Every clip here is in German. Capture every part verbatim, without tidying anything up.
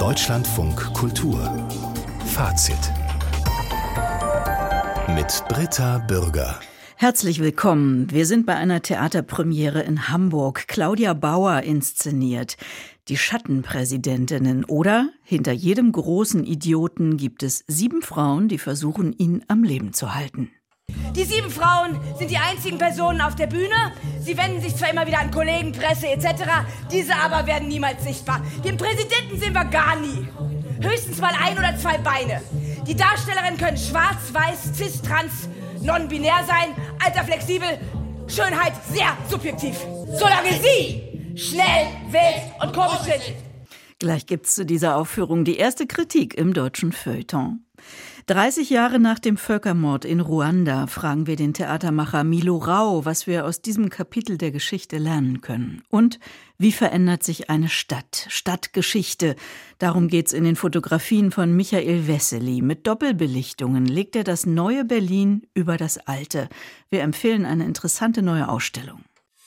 Deutschlandfunk Kultur Fazit mit Britta Bürger. Herzlich willkommen. Wir sind bei einer Theaterpremiere in Hamburg. Claudia Bauer inszeniert Die Schattenpräsidentinnen oder hinter jedem großen Idioten gibt es sieben Frauen, die versuchen, ihn am Leben zu halten. Die sieben Frauen sind die einzigen Personen auf der Bühne. Sie wenden sich zwar immer wieder an Kollegen, Presse et cetera. Diese aber werden niemals sichtbar. Den Präsidenten sehen wir gar nie. Höchstens mal ein oder zwei Beine. Die Darstellerinnen können schwarz, weiß, cis, trans, non-binär sein, Alter flexibel, Schönheit sehr subjektiv. Solange sie schnell, wild und komisch sind. Gleich gibt's zu dieser Aufführung die erste Kritik im deutschen Feuilleton. dreißig Jahre nach dem Völkermord in Ruanda fragen wir den Theatermacher Milo Rau, was wir aus diesem Kapitel der Geschichte lernen können. Und wie verändert sich eine Stadt? Stadtgeschichte. Darum geht's in den Fotografien von Michael Wessely. Mit Doppelbelichtungen legt er das neue Berlin über das alte. Wir empfehlen eine interessante neue Ausstellung.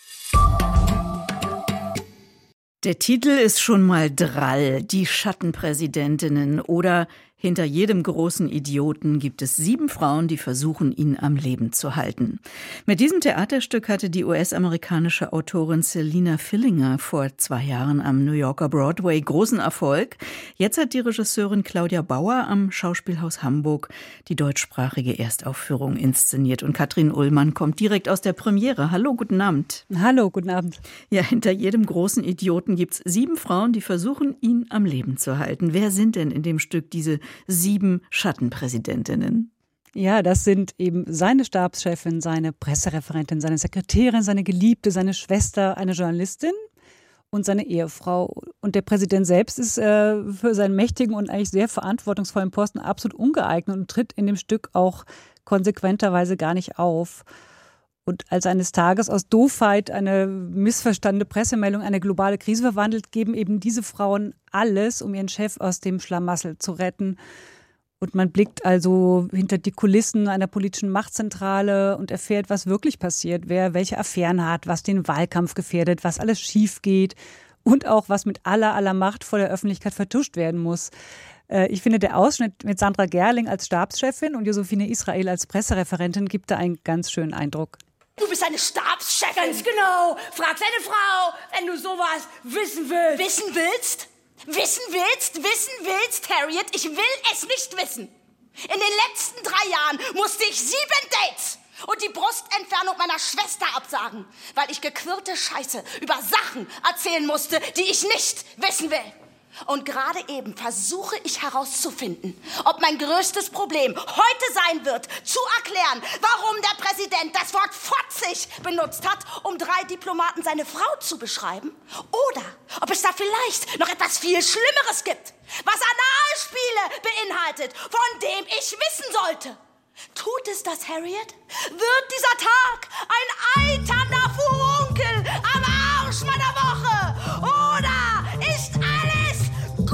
Der Titel ist schon mal drall, die Schattenpräsidentinnen oder hinter jedem großen Idioten gibt es sieben Frauen, die versuchen, ihn am Leben zu halten. Mit diesem Theaterstück hatte die U S-amerikanische Autorin Selina Fillinger vor zwei Jahren am New Yorker Broadway großen Erfolg. Jetzt hat die Regisseurin Claudia Bauer am Schauspielhaus Hamburg die deutschsprachige Erstaufführung inszeniert. Und Katrin Ullmann kommt direkt aus der Premiere. Hallo, guten Abend. Hallo, guten Abend. Ja, hinter jedem großen Idioten gibt es sieben Frauen, die versuchen, ihn am Leben zu halten. Wer sind denn in dem Stück diese sieben Schattenpräsidentinnen? Ja, das sind eben seine Stabschefin, seine Pressereferentin, seine Sekretärin, seine Geliebte, seine Schwester, eine Journalistin und seine Ehefrau. Und der Präsident selbst ist äh, für seinen mächtigen und eigentlich sehr verantwortungsvollen Posten absolut ungeeignet und tritt in dem Stück auch konsequenterweise gar nicht auf. Und als eines Tages aus Doofheit eine missverstandene Pressemeldung eine globale Krise verwandelt, geben eben diese Frauen alles, um ihren Chef aus dem Schlamassel zu retten. Und man blickt also hinter die Kulissen einer politischen Machtzentrale und erfährt, was wirklich passiert, wer welche Affären hat, was den Wahlkampf gefährdet, was alles schief geht und auch was mit aller, aller Macht vor der Öffentlichkeit vertuscht werden muss. Ich finde, der Ausschnitt mit Sandra Gerling als Stabschefin und Josephine Israel als Pressereferentin gibt da einen ganz schönen Eindruck. Du bist eine Stabschefin. Ganz genau. Frag deine Frau, wenn du sowas wissen willst. Wissen willst? Wissen willst? Wissen willst, Harriet? Ich will es nicht wissen. In den letzten drei Jahren musste ich sieben Dates und die Brustentfernung meiner Schwester absagen, weil ich gequirlte Scheiße über Sachen erzählen musste, die ich nicht wissen will. Und gerade eben versuche ich herauszufinden, ob mein größtes Problem heute sein wird, zu erklären, warum der Präsident das Wort fotzig benutzt hat, um drei Diplomaten seine Frau zu beschreiben. Oder ob es da vielleicht noch etwas viel Schlimmeres gibt, was Analspiele beinhaltet, von dem ich wissen sollte. Tut es das, Harriet? Wird dieser Tag ein eiternder Furunkel am Arsch meiner Woche? Oder ist alles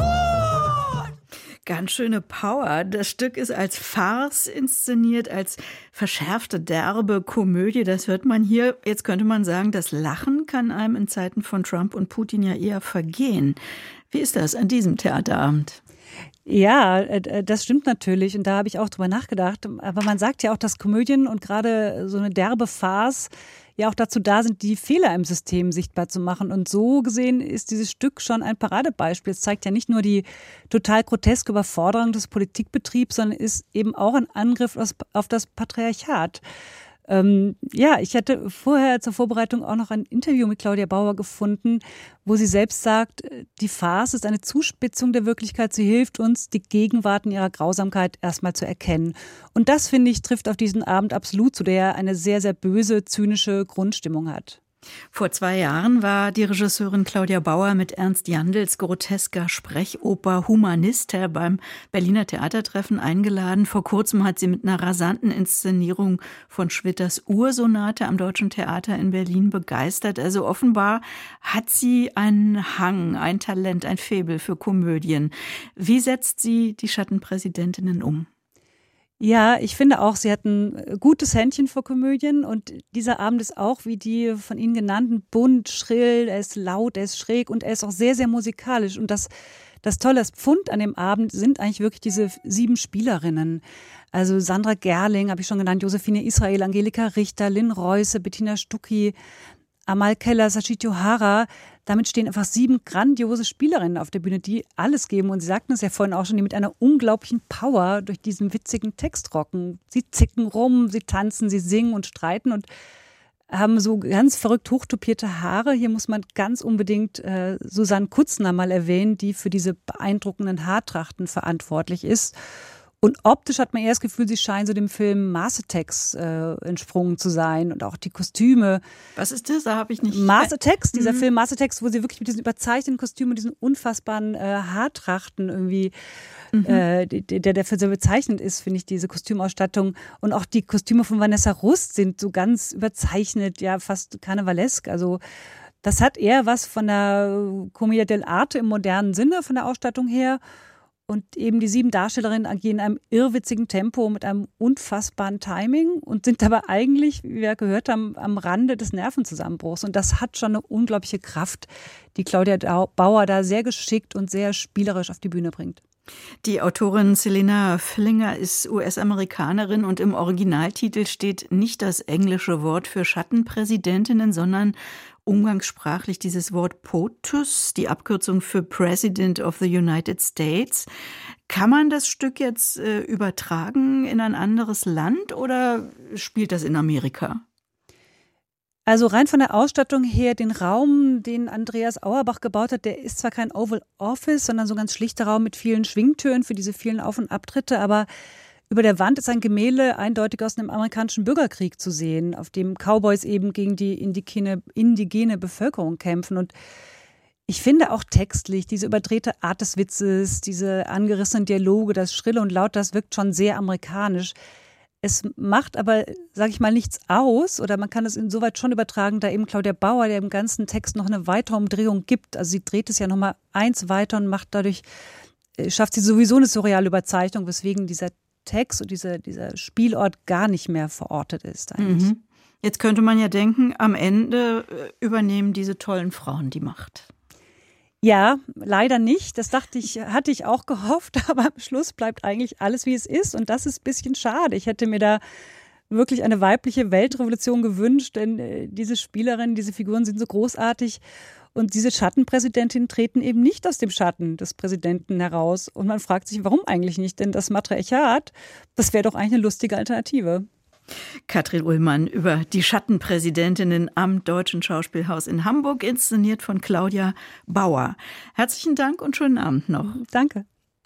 gut? Ganz schöne Power. Das Stück ist als Farce inszeniert, als verschärfte, derbe Komödie. Das hört man hier. Jetzt könnte man sagen, das Lachen kann einem in Zeiten von Trump und Putin ja eher vergehen. Wie ist das an diesem Theaterabend? Ja, das stimmt natürlich und da habe ich auch drüber nachgedacht. Aber man sagt ja auch, dass Komödien und gerade so eine derbe Farce ja auch dazu da sind, die Fehler im System sichtbar zu machen. Und so gesehen ist dieses Stück schon ein Paradebeispiel. Es zeigt ja nicht nur die total groteske Überforderung des Politikbetriebs, sondern ist eben auch ein Angriff auf das Patriarchat. Ähm, ja, ich hatte vorher zur Vorbereitung auch noch ein Interview mit Claudia Bauer gefunden, wo sie selbst sagt, die Farce ist eine Zuspitzung der Wirklichkeit. Sie hilft uns, die Gegenwart in ihrer Grausamkeit erstmal zu erkennen. Und das, finde ich, trifft auf diesen Abend absolut zu, der eine sehr, sehr böse, zynische Grundstimmung hat. Vor zwei Jahren war die Regisseurin Claudia Bauer mit Ernst Jandls grotesker Sprechoper Humanister beim Berliner Theatertreffen eingeladen. Vor kurzem hat sie mit einer rasanten Inszenierung von Schwitters Ursonate am Deutschen Theater in Berlin begeistert. Also offenbar hat sie einen Hang, ein Talent, ein Faible für Komödien. Wie setzt sie die Schattenpräsidentinnen um? Ja, ich finde auch, sie hat ein gutes Händchen für Komödien und dieser Abend ist auch, wie die von Ihnen genannten, bunt, schrill, er ist laut, er ist schräg und er ist auch sehr, sehr musikalisch. Und das, das tolle, das Pfund an dem Abend sind eigentlich wirklich diese sieben Spielerinnen. Also Sandra Gerling, habe ich schon genannt, Josephine Israel, Angelika Richter, Lynn Reuse, Bettina Stucki, Amal Keller, Sachit Johara. Damit stehen einfach sieben grandiose Spielerinnen auf der Bühne, die alles geben. Und Sie sagten es ja vorhin auch schon, die mit einer unglaublichen Power durch diesen witzigen Text rocken. Sie zicken rum, sie tanzen, sie singen und streiten und haben so ganz verrückt hochtopierte Haare. Hier muss man ganz unbedingt äh, Susanne Kutzner mal erwähnen, die für diese beeindruckenden Haartrachten verantwortlich ist. Und optisch hat man eher das Gefühl, sie scheinen so dem Film Mars Attacks äh, entsprungen zu sein und auch die Kostüme. Was ist das? Da habe ich nicht... Mars Attacks, dieser mhm. Film Mars Attacks, wo sie wirklich mit diesen überzeichneten Kostümen und diesen unfassbaren äh, Haartrachten irgendwie, mhm. äh, der dafür sehr bezeichnend ist, finde ich, diese Kostümausstattung. Und auch die Kostüme von Vanessa Rust sind so ganz überzeichnet, ja fast karnevalesk. Also das hat eher was von der Commedia dell'arte im modernen Sinne, von der Ausstattung her. Und eben die sieben Darstellerinnen agieren in einem irrwitzigen Tempo mit einem unfassbaren Timing und sind dabei eigentlich, wie wir gehört haben, am Rande des Nervenzusammenbruchs. Und das hat schon eine unglaubliche Kraft, die Claudia Bauer da sehr geschickt und sehr spielerisch auf die Bühne bringt. Die Autorin Selina Fillinger ist U S-Amerikanerin und im Originaltitel steht nicht das englische Wort für Schattenpräsidentinnen, sondern umgangssprachlich dieses Wort POTUS, die Abkürzung für President of the United States. Kann man das Stück jetzt äh, übertragen in ein anderes Land oder spielt das in Amerika? Also rein von der Ausstattung her, den Raum, den Andreas Auerbach gebaut hat, der ist zwar kein Oval Office, sondern so ein ganz schlichter Raum mit vielen Schwingtüren für diese vielen Auf- und Abtritte, aber über der Wand ist ein Gemälde eindeutig aus einem amerikanischen Bürgerkrieg zu sehen, auf dem Cowboys eben gegen die indigene, indigene Bevölkerung kämpfen. Und ich finde auch textlich, diese überdrehte Art des Witzes, diese angerissenen Dialoge, das Schrille und Laut, das wirkt schon sehr amerikanisch. Es macht aber, sage ich mal, nichts aus oder man kann es insoweit schon übertragen, da eben Claudia Bauer, der im ganzen Text noch eine weitere Umdrehung gibt. Also sie dreht es ja nochmal eins weiter und macht dadurch, schafft sie sowieso eine surreale Überzeichnung, weswegen dieser Text und dieser, dieser Spielort gar nicht mehr verortet ist eigentlich. Mhm. Jetzt könnte man ja denken, am Ende übernehmen diese tollen Frauen die Macht. Ja, leider nicht. Das dachte ich, hatte ich auch gehofft, aber am Schluss bleibt eigentlich alles, wie es ist. Und das ist ein bisschen schade. Ich hätte mir da wirklich eine weibliche Weltrevolution gewünscht, denn äh, diese Spielerinnen, diese Figuren sind so großartig. Und diese Schattenpräsidentinnen treten eben nicht aus dem Schatten des Präsidenten heraus. Und man fragt sich, warum eigentlich nicht? Denn das Matriarchat, das wäre doch eigentlich eine lustige Alternative. Katrin Ullmann über die Schattenpräsidentinnen am Deutschen Schauspielhaus in Hamburg, inszeniert von Claudia Bauer. Herzlichen Dank und schönen Abend noch. Danke.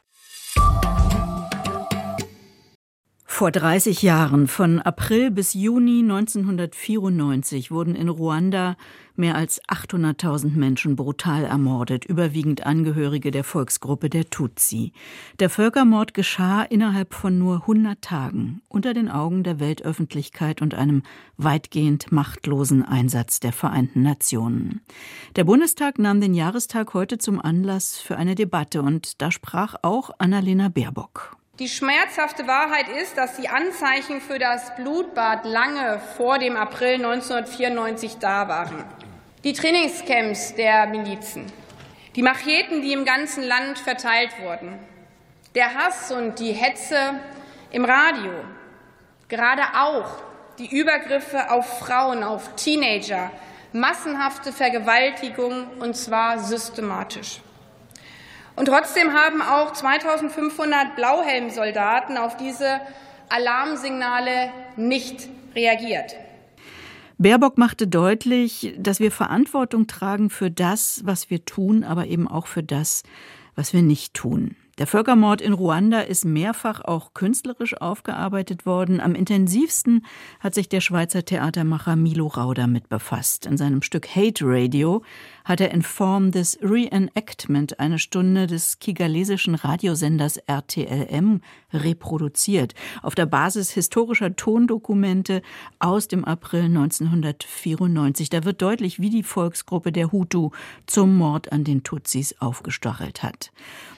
Vor dreißig Jahren, von April bis Juni neunzehnhundertvierundneunzig, wurden in Ruanda mehr als achthunderttausend Menschen brutal ermordet, überwiegend Angehörige der Volksgruppe der Tutsi. Der Völkermord geschah innerhalb von nur hundert Tagen, unter den Augen der Weltöffentlichkeit und einem weitgehend machtlosen Einsatz der Vereinten Nationen. Der Bundestag nahm den Jahrestag heute zum Anlass für eine Debatte und da sprach auch Annalena Baerbock. Die schmerzhafte Wahrheit ist, dass die Anzeichen für das Blutbad lange vor dem April neunzehnhundertvierundneunzig da waren. Die Trainingscamps der Milizen, die Macheten, die im ganzen Land verteilt wurden, der Hass und die Hetze im Radio, gerade auch die Übergriffe auf Frauen, auf Teenager, massenhafte Vergewaltigung und zwar systematisch. Und trotzdem haben auch zweitausendfünfhundert Blauhelmsoldaten auf diese Alarmsignale nicht reagiert. Baerbock machte deutlich, dass wir Verantwortung tragen für das, was wir tun, aber eben auch für das, was wir nicht tun. Der Völkermord in Ruanda ist mehrfach auch künstlerisch aufgearbeitet worden. Am intensivsten hat sich der Schweizer Theatermacher Milo Rau damit befasst. In seinem Stück Hate Radio hat er in Form des Reenactment eine Stunde des kigalesischen Radiosenders R T L M reproduziert, auf der Basis historischer Tondokumente aus dem April neunzehnhundertvierundneunzig. Da wird deutlich, wie die Volksgruppe der Hutu zum Mord an den Tutsis aufgestachelt hat.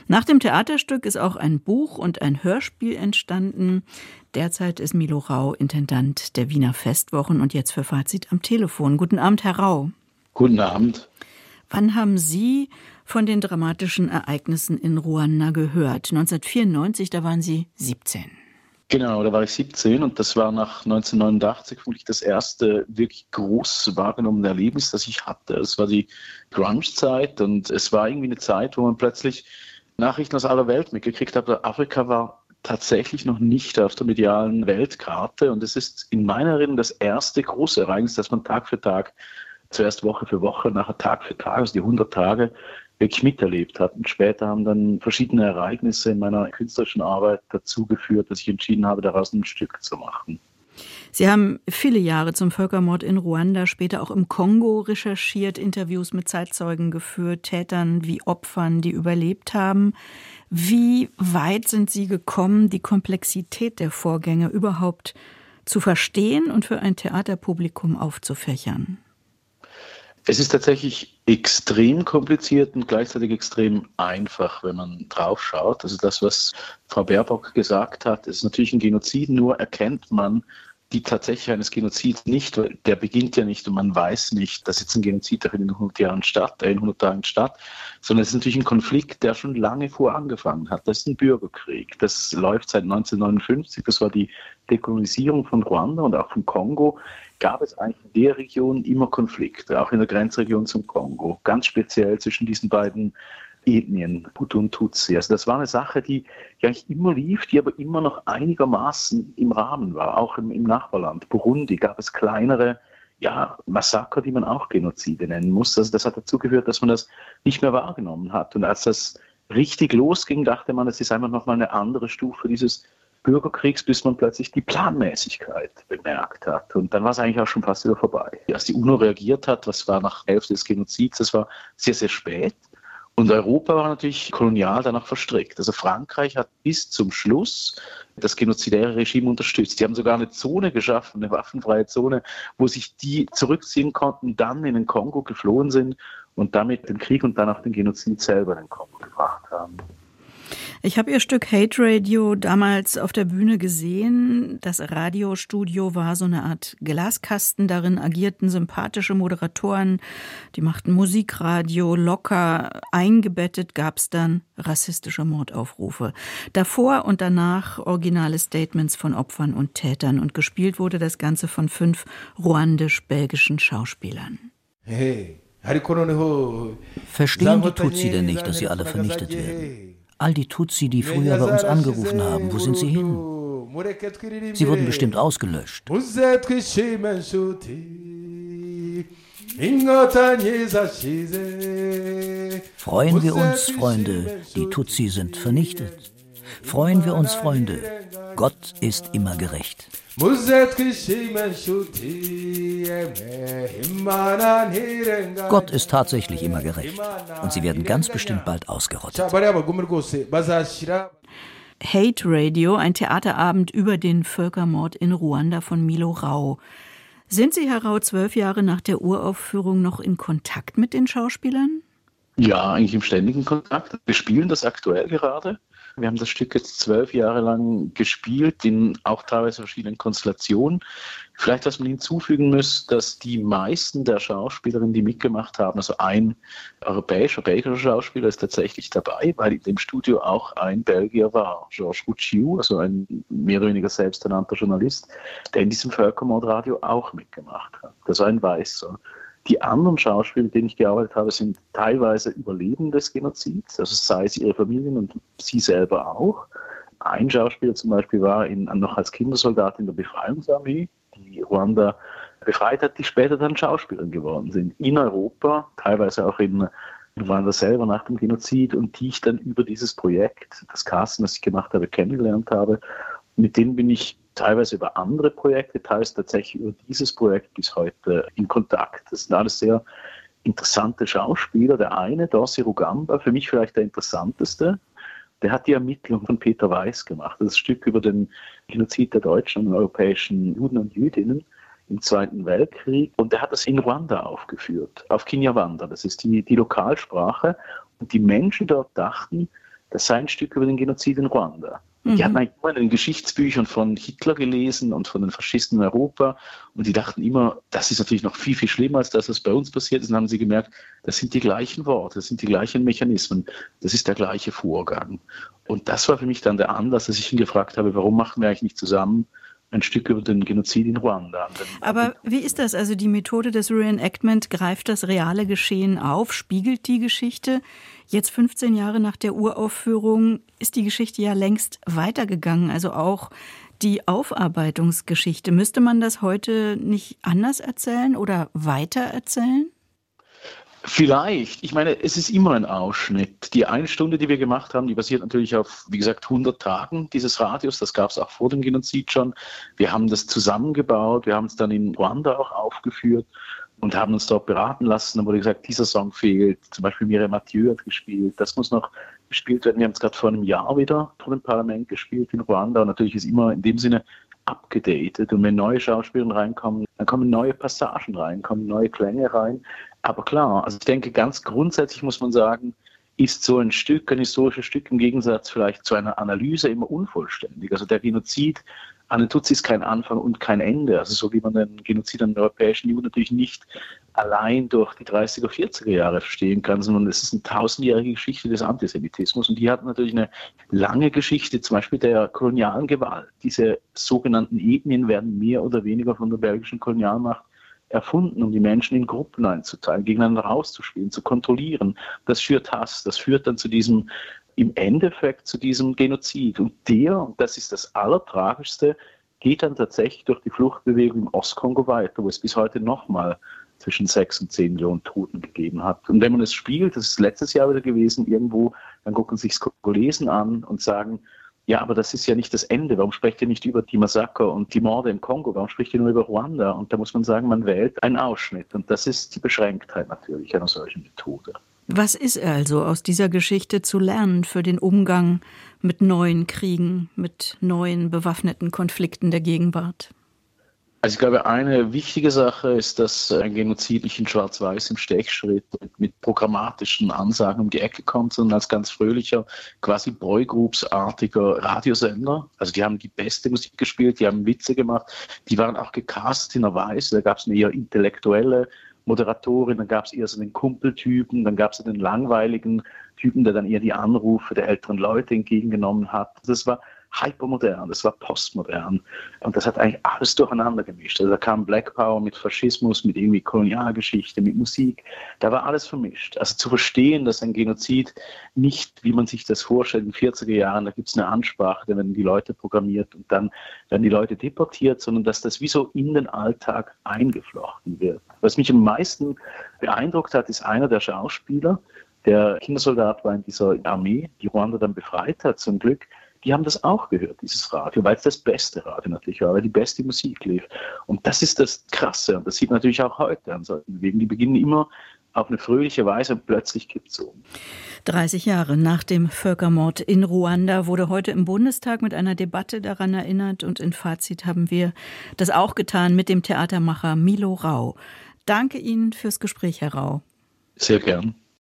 Nach dem Theaterstück ist auch ein Buch und ein Hörspiel entstanden. Derzeit ist Milo Rau Intendant der Wiener Festwochen und jetzt für Fazit am Telefon. Guten Abend, Herr Rau. Guten Abend. Wann haben Sie von den dramatischen Ereignissen in Ruanda gehört? neunzehnhundertvierundneunzig, da waren Sie siebzehn. Genau, da war ich siebzehn und das war nach neunzehnhundertneunundachtzig vermutlich das erste wirklich groß wahrgenommene Erlebnis, das ich hatte. Es war die Grunge-Zeit und es war irgendwie eine Zeit, wo man plötzlich Nachrichten aus aller Welt mitgekriegt hat. Afrika war tatsächlich noch nicht auf der medialen Weltkarte und es ist in meiner Erinnerung das erste große Ereignis, das man Tag für Tag, zuerst Woche für Woche, nachher Tag für Tag, also die hundert Tage, wirklich miterlebt hat. Und später haben dann verschiedene Ereignisse in meiner künstlerischen Arbeit dazu geführt, dass ich entschieden habe, daraus ein Stück zu machen. Sie haben viele Jahre zum Völkermord in Ruanda, später auch im Kongo recherchiert, Interviews mit Zeitzeugen geführt, Tätern wie Opfern, die überlebt haben. Wie weit sind Sie gekommen, die Komplexität der Vorgänge überhaupt zu verstehen und für ein Theaterpublikum aufzufächern? Es ist tatsächlich extrem kompliziert und gleichzeitig extrem einfach, wenn man drauf schaut. Also das, was Frau Baerbock gesagt hat, ist natürlich ein Genozid, nur erkennt man die Tatsache eines Genozids nicht, weil der beginnt ja nicht und man weiß nicht, dass jetzt ein Genozid in hundert Jahren statt, in hundert Tagen statt, sondern es ist natürlich ein Konflikt, der schon lange vor angefangen hat. Das ist ein Bürgerkrieg. Das läuft seit neunzehnhundertneunundfünfzig, das war die Dekolonisierung von Ruanda und auch vom Kongo. Gab es eigentlich in der Region immer Konflikte, auch in der Grenzregion zum Kongo, ganz speziell zwischen diesen beiden Ethnien, Hutu und Tutsi. Also das war eine Sache, die, die eigentlich immer lief, die aber immer noch einigermaßen im Rahmen war, auch im, im Nachbarland. Burundi gab es kleinere ja, Massaker, die man auch Genozide nennen muss. Also das hat dazu geführt, dass man das nicht mehr wahrgenommen hat. Und als das richtig losging, dachte man, es ist einfach nochmal eine andere Stufe dieses Bürgerkriegs, bis man plötzlich die Planmäßigkeit bemerkt hat. Und dann war es eigentlich auch schon fast wieder vorbei. Als die UNO reagiert hat, das war nach Hälfte des Genozids, das war sehr, sehr spät. Und Europa war natürlich kolonial danach verstrickt. Also Frankreich hat bis zum Schluss das genozidäre Regime unterstützt. Die haben sogar eine Zone geschaffen, eine waffenfreie Zone, wo sich die zurückziehen konnten, dann in den Kongo geflohen sind und damit den Krieg und dann auch den Genozid selber in den Kongo gebracht haben. Ich habe Ihr Stück Hate Radio damals auf der Bühne gesehen. Das Radiostudio war so eine Art Glaskasten. Darin agierten sympathische Moderatoren, die machten Musikradio locker. Eingebettet gab es dann rassistische Mordaufrufe. Davor und danach originale Statements von Opfern und Tätern. Und gespielt wurde das Ganze von fünf ruandisch-belgischen Schauspielern. Hey, verstehen die Tutsi denn nicht, dass sie alle vernichtet werden? All die Tutsi, die früher bei uns angerufen haben, wo sind sie hin? Sie wurden bestimmt ausgelöscht. Freuen wir uns, Freunde, die Tutsi sind vernichtet. Freuen wir uns, Freunde, Gott ist immer gerecht. Gott ist tatsächlich immer gerecht und sie werden ganz bestimmt bald ausgerottet. Hate Radio, ein Theaterabend über den Völkermord in Ruanda von Milo Rau. Sind Sie, Herr Rau, zwölf Jahre nach der Uraufführung noch in Kontakt mit den Schauspielern? Ja, eigentlich im ständigen Kontakt. Wir spielen das aktuell gerade. Wir haben das Stück jetzt zwölf Jahre lang gespielt, in auch teilweise verschiedenen Konstellationen. Vielleicht, was man hinzufügen muss, dass die meisten der Schauspielerinnen, die mitgemacht haben, also ein europäischer, belgischer Schauspieler ist tatsächlich dabei, weil in dem Studio auch ein Belgier war, Georges Rouchiou, also ein mehr oder weniger selbsternannter Journalist, der in diesem Völkermordradio auch mitgemacht hat. Das war ein Weißer. Die anderen Schauspieler, mit denen ich gearbeitet habe, sind teilweise Überlebende des Genozids, also sei es ihre Familien und sie selber auch. Ein Schauspieler zum Beispiel war in, noch als Kindersoldat in der Befreiungsarmee, die Ruanda befreit hat, die später dann Schauspieler geworden sind. In Europa, teilweise auch in Ruanda selber nach dem Genozid und die ich dann über dieses Projekt, das Casting, das ich gemacht habe, kennengelernt habe. Mit denen bin ich teilweise über andere Projekte, teils tatsächlich über dieses Projekt bis heute in Kontakt. Das sind alles sehr interessante Schauspieler. Der eine, Dorsi Rugamba, für mich vielleicht der interessanteste, der hat die Ermittlung von Peter Weiß gemacht. Das Stück über den Genozid der Deutschen und europäischen Juden und Jüdinnen im Zweiten Weltkrieg. Und der hat das in Ruanda aufgeführt, auf Kinyarwanda. Das ist die, die Lokalsprache. Und die Menschen dort dachten, das sei ein Stück über den Genozid in Ruanda. Die hatten eigentlich immer in den Geschichtsbüchern von Hitler gelesen und von den Faschisten in Europa und die dachten immer, das ist natürlich noch viel, viel schlimmer als das, was bei uns passiert ist. Und dann haben sie gemerkt, das sind die gleichen Worte, das sind die gleichen Mechanismen, das ist der gleiche Vorgang. Und das war für mich dann der Anlass, dass ich ihn gefragt habe, warum machen wir eigentlich nicht zusammen ein Stück über den Genozid in Ruanda. Aber wie ist das? Also die Methode des Reenactment greift das reale Geschehen auf, spiegelt die Geschichte. Jetzt fünfzehn Jahre nach der Uraufführung ist die Geschichte ja längst weitergegangen, also auch die Aufarbeitungsgeschichte. Müsste man das heute nicht anders erzählen oder weiter erzählen? Vielleicht. Ich meine, es ist immer ein Ausschnitt. Die eine Stunde, die wir gemacht haben, die basiert natürlich auf, wie gesagt, hundert Tagen dieses Radios. Das gab es auch vor dem Genozid schon. Wir haben das zusammengebaut. Wir haben es dann in Ruanda auch aufgeführt und haben uns dort beraten lassen. Dann wurde gesagt, dieser Song fehlt. Zum Beispiel Mireille Mathieu hat gespielt. Das muss noch gespielt werden. Wir haben es gerade vor einem Jahr wieder vor dem Parlament gespielt in Ruanda. Und natürlich ist immer in dem Sinne abgedatet. Und wenn neue Schauspieler reinkommen, dann kommen neue Passagen rein, kommen neue Klänge rein. Aber klar, also ich denke, ganz grundsätzlich muss man sagen, ist so ein Stück, ein historisches Stück im Gegensatz vielleicht zu einer Analyse immer unvollständig. Also der Genozid an den Tutsis ist kein Anfang und kein Ende. Also so wie man den Genozid an den europäischen Juden natürlich nicht allein durch die dreißiger, vierziger Jahre verstehen kann, sondern es ist eine tausendjährige Geschichte des Antisemitismus und die hat natürlich eine lange Geschichte, zum Beispiel der kolonialen Gewalt. Diese sogenannten Ethnien werden mehr oder weniger von der belgischen Kolonialmacht erfunden, um die Menschen in Gruppen einzuteilen, gegeneinander auszuspielen, zu kontrollieren. Das führt Hass, das führt dann zu diesem, im Endeffekt zu diesem Genozid. Und der, und das ist das Allertragischste, geht dann tatsächlich durch die Fluchtbewegung im Ostkongo weiter, wo es bis heute nochmal zwischen sechs und zehn Millionen Toten gegeben hat. Und wenn man es spielt, das ist letztes Jahr wieder gewesen, irgendwo, dann gucken sich Kongolesen an und sagen, ja, aber das ist ja nicht das Ende. Warum spricht ihr nicht über die Massaker und die Morde im Kongo? Warum spricht ihr nur über Ruanda? Und da muss man sagen, man wählt einen Ausschnitt. Und das ist die Beschränktheit natürlich einer solchen Methode. Was ist also aus dieser Geschichte zu lernen für den Umgang mit neuen Kriegen, mit neuen bewaffneten Konflikten der Gegenwart? Also ich glaube, eine wichtige Sache ist, dass ein Genozid nicht in Schwarz-Weiß im Stechschritt mit, mit programmatischen Ansagen um die Ecke kommt, sondern als ganz fröhlicher, quasi Boygroups-artiger Radiosender. Also die haben die beste Musik gespielt, die haben Witze gemacht, die waren auch gecastet in einer Weise, da gab es eine eher intellektuelle Moderatorin, dann gab es eher so den Kumpeltypen, dann gab es den langweiligen Typen, der dann eher die Anrufe der älteren Leute entgegengenommen hat. Das war hypermodern, das war postmodern und das hat eigentlich alles durcheinander gemischt. Also da kam Black Power mit Faschismus, mit irgendwie Kolonialgeschichte, mit Musik, da war alles vermischt. Also zu verstehen, dass ein Genozid nicht, wie man sich das vorstellt, in den vierziger Jahren, da gibt es eine Ansprache, da werden die Leute programmiert und dann werden die Leute deportiert, sondern dass das wie so in den Alltag eingeflochten wird. Was mich am meisten beeindruckt hat, ist einer der Schauspieler, der Kindersoldat war in dieser Armee, die Ruanda dann befreit hat, zum Glück. Die haben das auch gehört, dieses Radio, weil es das beste Radio natürlich war, weil die beste Musik lief. Und das ist das Krasse. Und das sieht man natürlich auch heute an solchen Bewegungen. Die beginnen immer auf eine fröhliche Weise und plötzlich kippt es um. dreißig Jahre nach dem Völkermord in Ruanda wurde heute im Bundestag mit einer Debatte daran erinnert. Und in Fazit haben wir das auch getan mit dem Theatermacher Milo Rau. Danke Ihnen fürs Gespräch, Herr Rau. Sehr gern.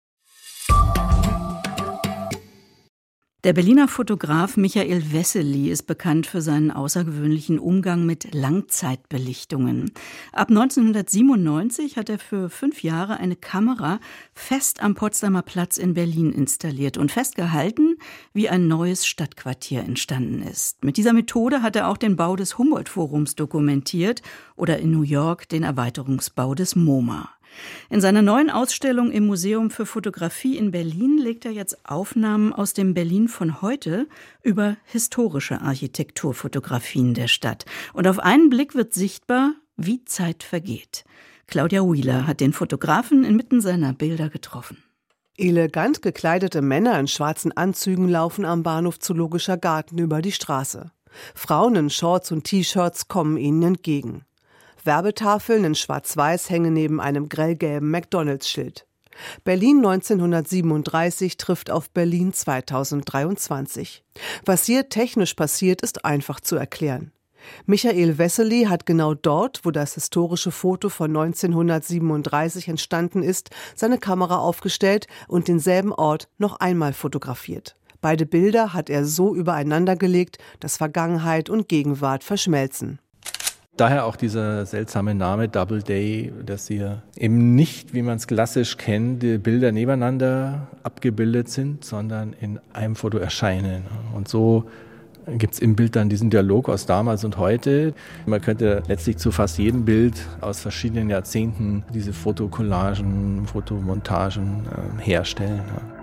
Der Berliner Fotograf Michael Wessely ist bekannt für seinen außergewöhnlichen Umgang mit Langzeitbelichtungen. Ab neunzehnhundertsiebenundneunzig hat er für fünf Jahre eine Kamera fest am Potsdamer Platz in Berlin installiert und festgehalten, wie ein neues Stadtquartier entstanden ist. Mit dieser Methode hat er auch den Bau des Humboldt-Forums dokumentiert oder in New York den Erweiterungsbau des MoMA. In seiner neuen Ausstellung im Museum für Fotografie in Berlin legt er jetzt Aufnahmen aus dem Berlin von heute über historische Architekturfotografien der Stadt. Und auf einen Blick wird sichtbar, wie Zeit vergeht. Claudia Wheeler hat den Fotografen inmitten seiner Bilder getroffen. Elegant gekleidete Männer in schwarzen Anzügen laufen am Bahnhof Zoologischer Garten über die Straße. Frauen in Shorts und T-Shirts kommen ihnen entgegen. Werbetafeln in Schwarz-Weiß hängen neben einem grellgelben McDonalds-Schild. Berlin neunzehnhundertsiebenunddreißig trifft auf Berlin zweitausenddreiundzwanzig. Was hier technisch passiert, ist einfach zu erklären. Michael Wessely hat genau dort, wo das historische Foto von neunzehnhundertsiebenunddreißig entstanden ist, seine Kamera aufgestellt und denselben Ort noch einmal fotografiert. Beide Bilder hat er so übereinandergelegt, dass Vergangenheit und Gegenwart verschmelzen. Daher auch dieser seltsame Name Doubleday, dass hier eben nicht, wie man es klassisch kennt, die Bilder nebeneinander abgebildet sind, sondern in einem Foto erscheinen. Und so gibt es im Bild dann diesen Dialog aus damals und heute. Man könnte letztlich zu fast jedem Bild aus verschiedenen Jahrzehnten diese Fotocollagen, Fotomontagen äh, herstellen.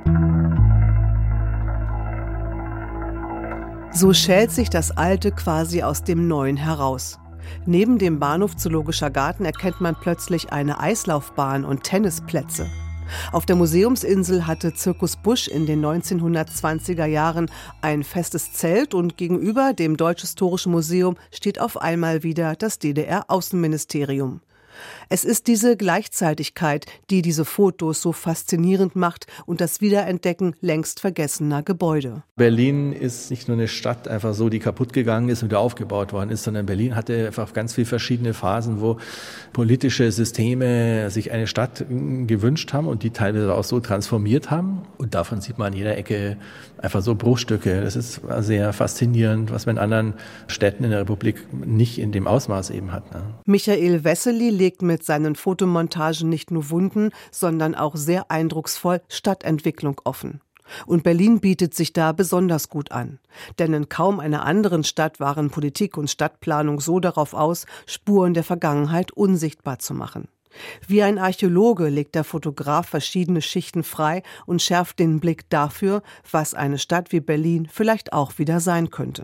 So schält sich das Alte quasi aus dem Neuen heraus. Neben dem Bahnhof Zoologischer Garten erkennt man plötzlich eine Eislaufbahn und Tennisplätze. Auf der Museumsinsel hatte Zirkus Busch in den neunzehnhundertzwanziger Jahren ein festes Zelt und gegenüber dem Deutsch-Historischen Museum steht auf einmal wieder das D D R-Außenministerium. Es ist diese Gleichzeitigkeit, die diese Fotos so faszinierend macht und das Wiederentdecken längst vergessener Gebäude. Berlin ist nicht nur eine Stadt, einfach so, die kaputt gegangen ist und wieder aufgebaut worden ist, sondern Berlin hatte einfach ganz viele verschiedene Phasen, wo politische Systeme sich eine Stadt gewünscht haben und die teilweise auch so transformiert haben. Und davon sieht man an jeder Ecke einfach so Bruchstücke. Das ist sehr faszinierend, was man in anderen Städten in der Republik nicht in dem Ausmaß eben hat. Ne? Michael Wessely legt mit seinen Fotomontagen nicht nur Wunden, sondern auch sehr eindrucksvoll Stadtentwicklung offen. Und Berlin bietet sich da besonders gut an. Denn in kaum einer anderen Stadt waren Politik und Stadtplanung so darauf aus, Spuren der Vergangenheit unsichtbar zu machen. Wie ein Archäologe legt der Fotograf verschiedene Schichten frei und schärft den Blick dafür, was eine Stadt wie Berlin vielleicht auch wieder sein könnte.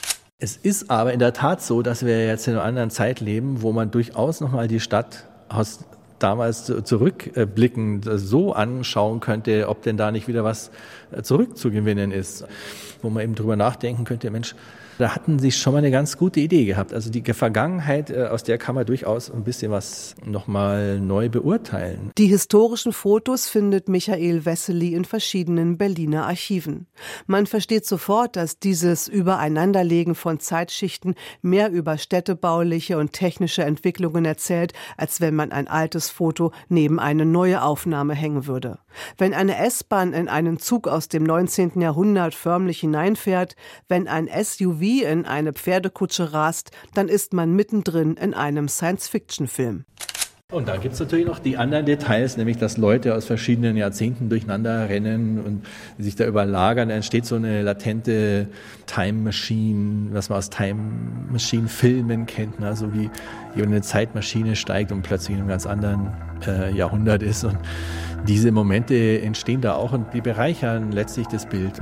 Es ist aber in der Tat so, dass wir jetzt in einer anderen Zeit leben, wo man durchaus nochmal die Stadt aus damals zurückblickend so anschauen könnte, ob denn da nicht wieder was zurückzugewinnen ist. Wo man eben drüber nachdenken könnte, Mensch, da hatten sie schon mal eine ganz gute Idee gehabt. Also die Vergangenheit, aus der kann man durchaus ein bisschen was nochmal neu beurteilen. Die historischen Fotos findet Michael Wessely in verschiedenen Berliner Archiven. Man versteht sofort, dass dieses Übereinanderlegen von Zeitschichten mehr über städtebauliche und technische Entwicklungen erzählt, als wenn man ein altes Foto neben eine neue Aufnahme hängen würde. Wenn eine S-Bahn in einen Zug aus dem neunzehnten Jahrhundert förmlich hineinfährt, wenn ein S U V in eine Pferdekutsche rast, dann ist man mittendrin in einem Science-Fiction-Film. Und dann gibt es natürlich noch die anderen Details, nämlich dass Leute aus verschiedenen Jahrzehnten durcheinander rennen und sich da überlagern. Da entsteht so eine latente Time Machine, was man aus Time Machine Filmen kennt, ne? So wie jemand in eine Zeitmaschine steigt und plötzlich in einem ganz anderen äh, Jahrhundert ist. Und diese Momente entstehen da auch und die bereichern letztlich das Bild.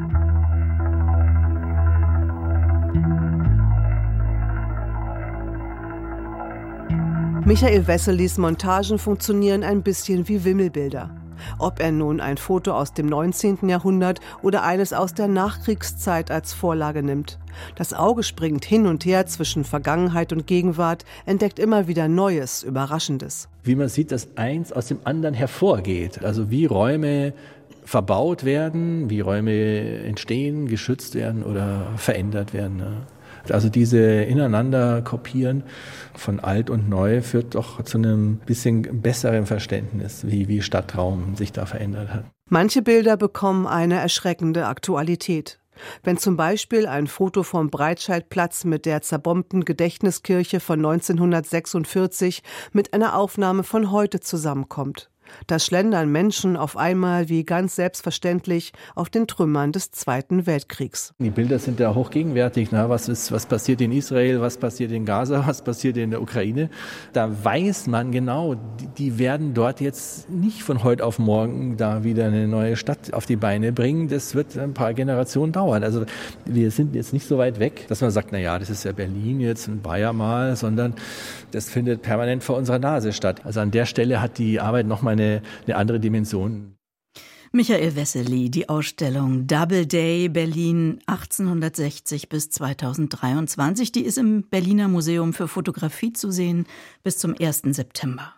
Michael Wesselys Montagen funktionieren ein bisschen wie Wimmelbilder. Ob er nun ein Foto aus dem neunzehnten Jahrhundert oder eines aus der Nachkriegszeit als Vorlage nimmt. Das Auge springt hin und her zwischen Vergangenheit und Gegenwart, entdeckt immer wieder Neues, Überraschendes. Wie man sieht, dass eins aus dem anderen hervorgeht. Also wie Räume verbaut werden, wie Räume entstehen, geschützt werden oder verändert werden. Also diese ineinander kopieren von alt und neu führt doch zu einem bisschen besseren Verständnis, wie, wie Stadtraum sich da verändert hat. Manche Bilder bekommen eine erschreckende Aktualität. Wenn zum Beispiel ein Foto vom Breitscheidplatz mit der zerbombten Gedächtniskirche von neunzehnhundertsechsundvierzig mit einer Aufnahme von heute zusammenkommt. Da schlendern Menschen auf einmal wie ganz selbstverständlich auf den Trümmern des Zweiten Weltkriegs. Die Bilder sind ja hochgegenwärtig. Ne? Was ist, was passiert in Israel, was passiert in Gaza, was passiert in der Ukraine? Da weiß man genau, die, die werden dort jetzt nicht von heute auf morgen da wieder eine neue Stadt auf die Beine bringen. Das wird ein paar Generationen dauern. Also wir sind jetzt nicht so weit weg, dass man sagt, na ja, das ist ja Berlin jetzt, ein Bayer mal, sondern das findet permanent vor unserer Nase statt. Also an der Stelle hat die Arbeit nochmal eine, eine andere Dimension. Michael Wessely, die Ausstellung Doubleday Berlin achtzehnhundertsechzig bis zweitausenddreiundzwanzig, die ist im Berliner Museum für Fotografie zu sehen bis zum ersten September.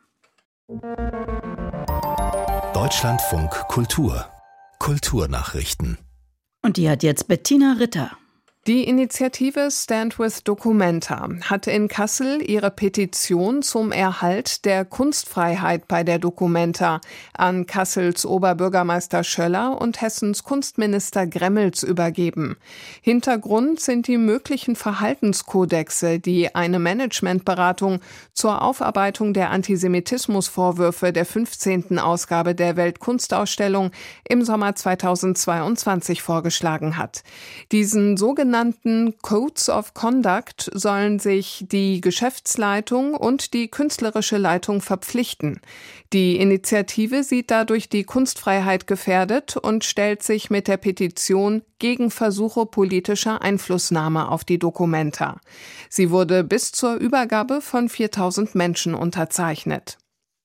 Deutschlandfunk Kultur. Kulturnachrichten. Und die hat jetzt Bettina Ritter. Die Initiative Stand with Documenta hat in Kassel ihre Petition zum Erhalt der Kunstfreiheit bei der Documenta an Kassels Oberbürgermeister Schöller und Hessens Kunstminister Gremmels übergeben. Hintergrund sind die möglichen Verhaltenskodexe, die eine Managementberatung zur Aufarbeitung der Antisemitismusvorwürfe der fünfzehnten Ausgabe der Weltkunstausstellung im Sommer zweitausendzweiundzwanzig vorgeschlagen hat. Diesen sogenannten Codes of Conduct sollen sich die Geschäftsleitung und die künstlerische Leitung verpflichten. Die Initiative sieht dadurch die Kunstfreiheit gefährdet und stellt sich mit der Petition gegen Versuche politischer Einflussnahme auf die Documenta. Sie wurde bis zur Übergabe von viertausend Menschen unterzeichnet.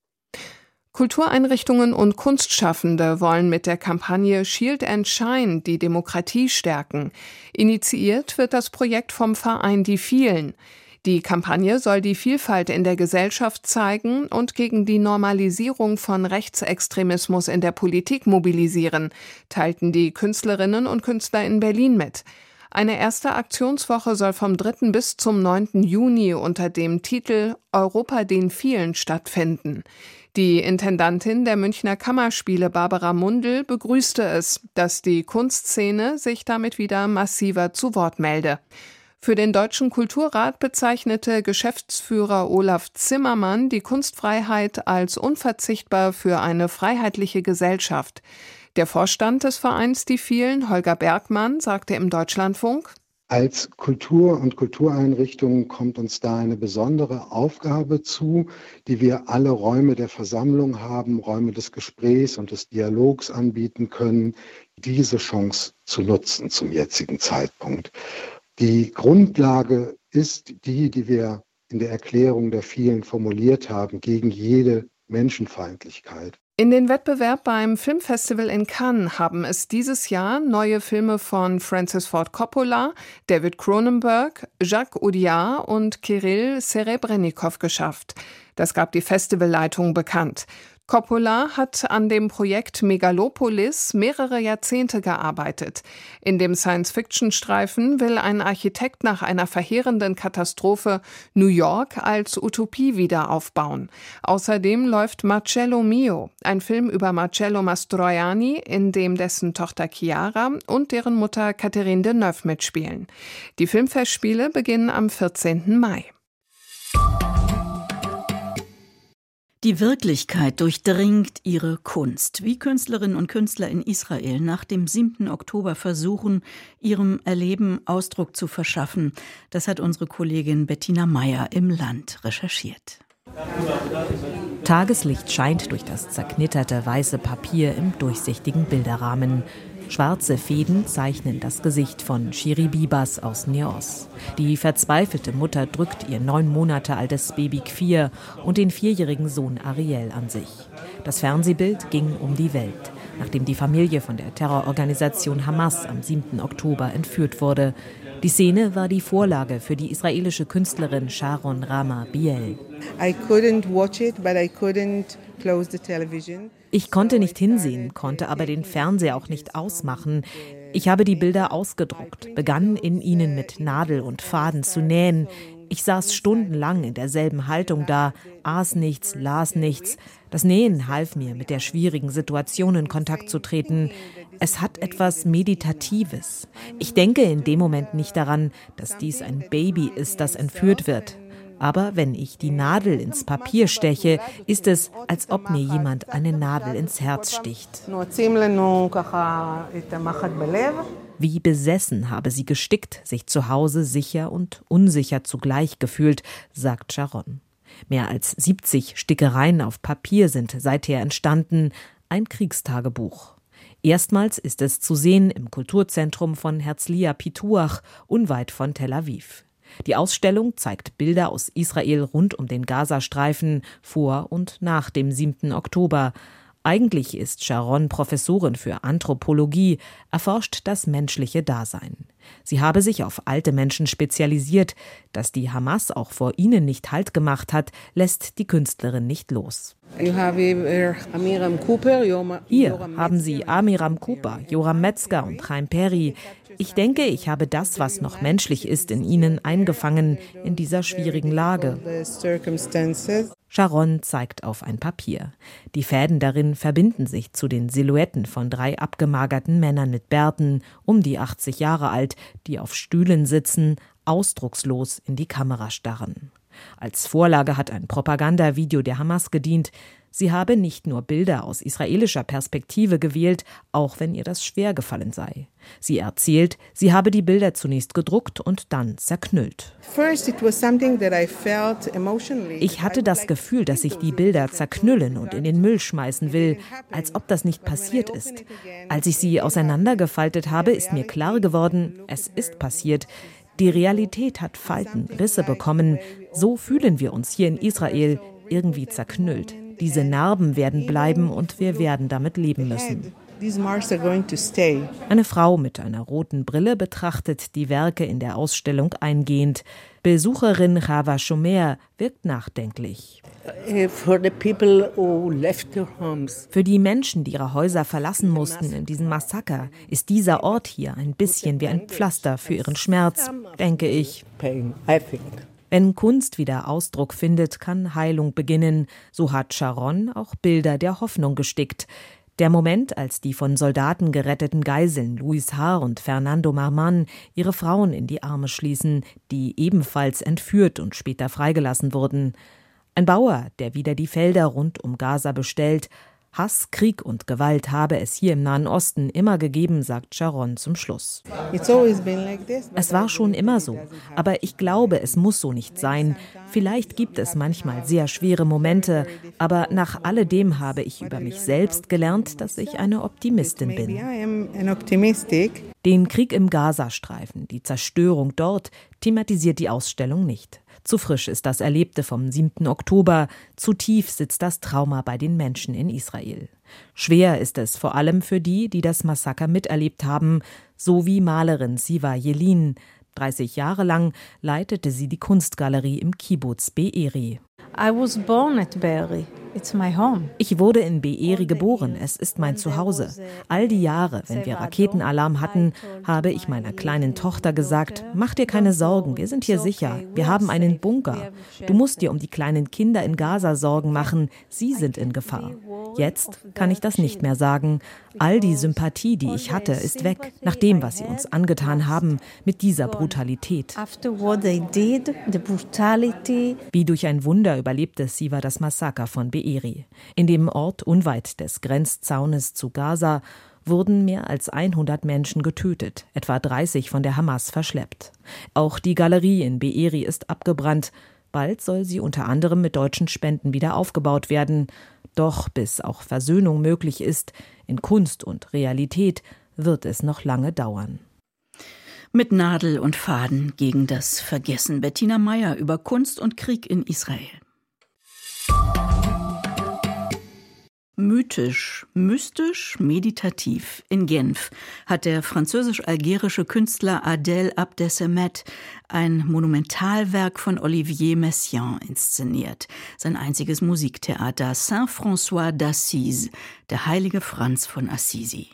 Kultureinrichtungen und Kunstschaffende wollen mit der Kampagne Shield and Shine die Demokratie stärken. Initiiert wird das Projekt vom Verein Die Vielen. Die Kampagne soll die Vielfalt in der Gesellschaft zeigen und gegen die Normalisierung von Rechtsextremismus in der Politik mobilisieren, teilten die Künstlerinnen und Künstler in Berlin mit. Eine erste Aktionswoche soll vom dritten bis zum neunten Juni unter dem Titel Europa den Vielen stattfinden. Die Intendantin der Münchner Kammerspiele Barbara Mundl begrüßte es, dass die Kunstszene sich damit wieder massiver zu Wort melde. Für den Deutschen Kulturrat bezeichnete Geschäftsführer Olaf Zimmermann die Kunstfreiheit als unverzichtbar für eine freiheitliche Gesellschaft. Der Vorstand des Vereins Die Vielen, Holger Bergmann, sagte im Deutschlandfunk: Als Kultur- und Kultureinrichtungen kommt uns da eine besondere Aufgabe zu, die wir alle Räume der Versammlung haben, Räume des Gesprächs und des Dialogs anbieten können, diese Chance zu nutzen zum jetzigen Zeitpunkt. Die Grundlage ist die, die wir in der Erklärung der Vielen formuliert haben, gegen jede Menschenfeindlichkeit. In den Wettbewerb beim Filmfestival in Cannes haben es dieses Jahr neue Filme von Francis Ford Coppola, David Cronenberg, Jacques Audiard und Kirill Serebrennikov geschafft. Das gab die Festivalleitung bekannt. Coppola hat an dem Projekt Megalopolis mehrere Jahrzehnte gearbeitet. In dem Science-Fiction-Streifen will ein Architekt nach einer verheerenden Katastrophe New York als Utopie wieder aufbauen. Außerdem läuft Marcello Mio, ein Film über Marcello Mastroianni, in dem dessen Tochter Chiara und deren Mutter Catherine Deneuve mitspielen. Die Filmfestspiele beginnen am vierzehnten Mai. Die Wirklichkeit durchdringt ihre Kunst, wie Künstlerinnen und Künstler in Israel nach dem siebten Oktober versuchen, ihrem Erleben Ausdruck zu verschaffen. Das hat unsere Kollegin Bettina Meyer im Land recherchiert. Tageslicht scheint durch das zerknitterte weiße Papier im durchsichtigen Bilderrahmen. Schwarze Fäden zeichnen das Gesicht von Shiri Bibas aus Neos. Die verzweifelte Mutter drückt ihr neun Monate altes Baby Kfir und den vierjährigen Sohn Ariel an sich. Das Fernsehbild ging um die Welt, nachdem die Familie von der Terrororganisation Hamas am siebten Oktober entführt wurde. Die Szene war die Vorlage für die israelische Künstlerin Sharon Rama Biel. I couldn't watch it, but I couldn't close the television. Ich konnte nicht hinsehen, konnte aber den Fernseher auch nicht ausmachen. Ich habe die Bilder ausgedruckt, begann in ihnen mit Nadel und Faden zu nähen. Ich saß stundenlang in derselben Haltung da, aß nichts, las nichts. Das Nähen half mir, mit der schwierigen Situation in Kontakt zu treten. Es hat etwas Meditatives. Ich denke in dem Moment nicht daran, dass dies ein Baby ist, das entführt wird. Aber wenn ich die Nadel ins Papier steche, ist es, als ob mir jemand eine Nadel ins Herz sticht. Wie besessen habe sie gestickt, sich zu Hause sicher und unsicher zugleich gefühlt, sagt Sharon. Mehr als siebzig Stickereien auf Papier sind seither entstanden, ein Kriegstagebuch. Erstmals ist es zu sehen im Kulturzentrum von Herzliya Pituach, unweit von Tel Aviv. Die Ausstellung zeigt Bilder aus Israel rund um den Gazastreifen vor und nach dem siebten Oktober. Eigentlich ist Sharon Professorin für Anthropologie, erforscht das menschliche Dasein. Sie habe sich auf alte Menschen spezialisiert. Dass die Hamas auch vor ihnen nicht Halt gemacht hat, lässt die Künstlerin nicht los. Hier haben Sie Amiram Cooper, Yoram Metzger und Chaim Perry. Ich denke, ich habe das, was noch menschlich ist, in ihnen eingefangen in dieser schwierigen Lage. Sharon zeigt auf ein Papier. Die Fäden darin verbinden sich zu den Silhouetten von drei abgemagerten Männern mit Bärten, um die achtzig Jahre alt, die auf Stühlen sitzen, ausdruckslos in die Kamera starren. Als Vorlage hat ein Propagandavideo der Hamas gedient. Sie habe nicht nur Bilder aus israelischer Perspektive gewählt, auch wenn ihr das schwer gefallen sei. Sie erzählt, sie habe die Bilder zunächst gedruckt und dann zerknüllt. Ich hatte das Gefühl, dass ich die Bilder zerknüllen und in den Müll schmeißen will, als ob das nicht passiert ist. Als ich sie auseinandergefaltet habe, ist mir klar geworden, es ist passiert. Die Realität hat Falten, Risse bekommen. So fühlen wir uns hier in Israel, irgendwie zerknüllt. Diese Narben werden bleiben und wir werden damit leben müssen. Eine Frau mit einer roten Brille betrachtet die Werke in der Ausstellung eingehend. Besucherin Chava Shomer wirkt nachdenklich. Für die Menschen, die ihre Häuser verlassen mussten in diesem Massaker, ist dieser Ort hier ein bisschen wie ein Pflaster für ihren Schmerz, denke ich. Wenn Kunst wieder Ausdruck findet, kann Heilung beginnen. So hat Sharon auch Bilder der Hoffnung gestickt. Der Moment, als die von Soldaten geretteten Geiseln Luis Haar und Fernando Marman ihre Frauen in die Arme schließen, die ebenfalls entführt und später freigelassen wurden. Ein Bauer, der wieder die Felder rund um Gaza bestellt. Hass, Krieg und Gewalt habe es hier im Nahen Osten immer gegeben, sagt Sharon zum Schluss. Es war schon immer so, aber ich glaube, es muss so nicht sein. Vielleicht gibt es manchmal sehr schwere Momente, aber nach alledem habe ich über mich selbst gelernt, dass ich eine Optimistin bin. Den Krieg im Gazastreifen, die Zerstörung dort, thematisiert die Ausstellung nicht. Zu frisch ist das Erlebte vom siebten Oktober, zu tief sitzt das Trauma bei den Menschen in Israel. Schwer ist es vor allem für die, die das Massaker miterlebt haben, so wie Malerin Siva Yelin. dreißig Jahre lang leitete sie die Kunstgalerie im Kibbutz Be'eri. I was born at Be'eri. It's my home. Ich wurde in Be'eri geboren, es ist mein Zuhause. All die Jahre, wenn wir Raketenalarm hatten, habe ich meiner kleinen Tochter gesagt, mach dir keine Sorgen, wir sind hier sicher, wir haben einen Bunker. Du musst dir um die kleinen Kinder in Gaza Sorgen machen, sie sind in Gefahr. Jetzt kann ich das nicht mehr sagen. All die Sympathie, die ich hatte, ist weg, nach dem, was sie uns angetan haben, mit dieser Brutalität. Wie durch ein Wunder überlebte Siva das Massaker von Be'eri. In dem Ort unweit des Grenzzaunes zu Gaza wurden mehr als hundert Menschen getötet, etwa dreißig von der Hamas verschleppt. Auch die Galerie in Be'eri ist abgebrannt. Bald soll sie unter anderem mit deutschen Spenden wieder aufgebaut werden. Doch bis auch Versöhnung möglich ist, in Kunst und Realität, wird es noch lange dauern. Mit Nadel und Faden gegen das Vergessen. Bettina Meyer über Kunst und Krieg in Israel. Mythisch, mystisch, meditativ. In Genf hat der französisch-algerische Künstler Adel Abdessemet ein Monumentalwerk von Olivier Messiaen inszeniert. Sein einziges Musiktheater Saint-François d'Assise, der heilige Franz von Assisi.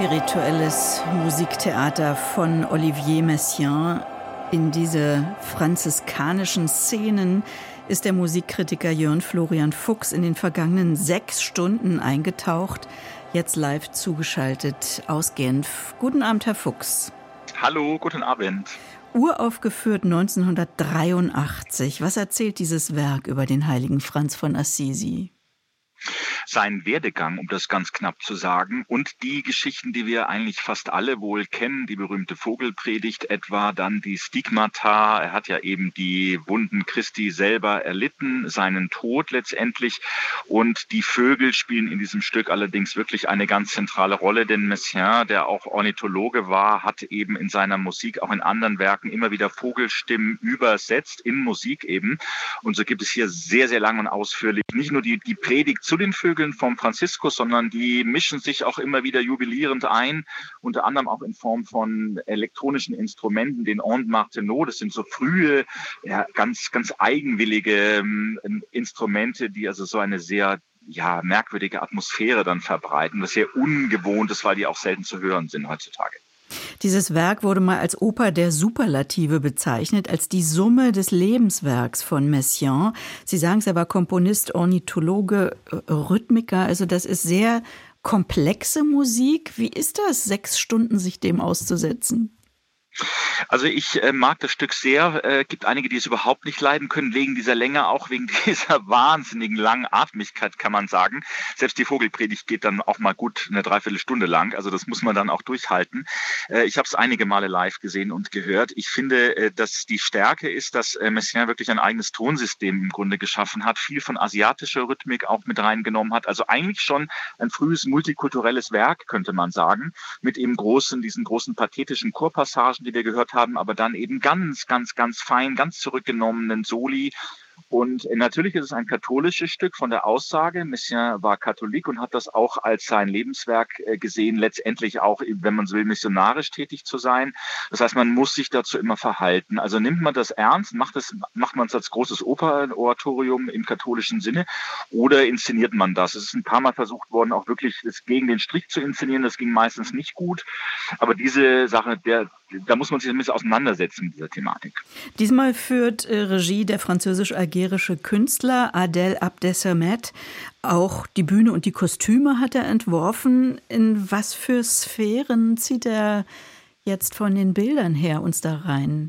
spirituelles Musiktheater von Olivier Messiaen. In diese franziskanischen Szenen ist der Musikkritiker Jörn Florian Fuchs in den vergangenen sechs Stunden eingetaucht, jetzt live zugeschaltet aus Genf. Guten Abend, Herr Fuchs. Hallo, guten Abend. Uraufgeführt neunzehnhundertdreiundachtzig. Was erzählt dieses Werk über den heiligen Franz von Assisi? Sein Werdegang, um das ganz knapp zu sagen, und die Geschichten, die wir eigentlich fast alle wohl kennen, die berühmte Vogelpredigt etwa, dann die Stigmata, er hat ja eben die Wunden Christi selber erlitten, seinen Tod letztendlich, und die Vögel spielen in diesem Stück allerdings wirklich eine ganz zentrale Rolle, denn Messiaen, der auch Ornithologe war, hat eben in seiner Musik, auch in anderen Werken, immer wieder Vogelstimmen übersetzt, in Musik eben, und so gibt es hier sehr, sehr lang und ausführlich nicht nur die, die Predigt zu den Vögeln vom Franziskus, sondern die mischen sich auch immer wieder jubilierend ein, unter anderem auch in Form von elektronischen Instrumenten, den Ondes Martenot. Das sind so frühe, ja, ganz, ganz eigenwillige ähm, Instrumente, die also so eine sehr ja, merkwürdige Atmosphäre dann verbreiten, was sehr ungewohnt ist, weil die auch selten zu hören sind heutzutage. Dieses Werk wurde mal als Oper der Superlative bezeichnet, als die Summe des Lebenswerks von Messiaen. Sie sagen es, er war Komponist, Ornithologe, Rhythmiker, also das ist sehr komplexe Musik. Wie ist das, sechs Stunden sich dem auszusetzen? Also ich äh, mag das Stück sehr. Es äh, gibt einige, die es überhaupt nicht leiden können, wegen dieser Länge, auch wegen dieser wahnsinnigen Langatmigkeit, kann man sagen. Selbst die Vogelpredigt geht dann auch mal gut eine Dreiviertelstunde lang. Also das muss man dann auch durchhalten. Äh, ich habe es einige Male live gesehen und gehört. Ich finde, äh, dass die Stärke ist, dass äh, Messiaen wirklich ein eigenes Tonsystem im Grunde geschaffen hat, viel von asiatischer Rhythmik auch mit reingenommen hat. Also eigentlich schon ein frühes multikulturelles Werk, könnte man sagen, mit eben großen, diesen großen pathetischen Chorpassagen, die wir gehört haben, aber dann eben ganz, ganz, ganz fein, ganz zurückgenommenen Soli. Und natürlich ist es ein katholisches Stück von der Aussage. Messiaen war Katholik und hat das auch als sein Lebenswerk gesehen, letztendlich auch, wenn man so will, missionarisch tätig zu sein. Das heißt, man muss sich dazu immer verhalten. Also nimmt man das ernst, macht, es, macht man es als großes Opernoratorium im katholischen Sinne oder inszeniert man das? Es ist ein paar Mal versucht worden, auch wirklich es gegen den Strich zu inszenieren. Das ging meistens nicht gut. Aber diese Sache, der, da muss man sich ein bisschen auseinandersetzen mit dieser Thematik. Diesmal führt äh, Regie der französisch-algerische Künstler Adel Abdessemet. Auch die Bühne und die Kostüme hat er entworfen. In was für Sphären zieht er jetzt von den Bildern her uns da rein?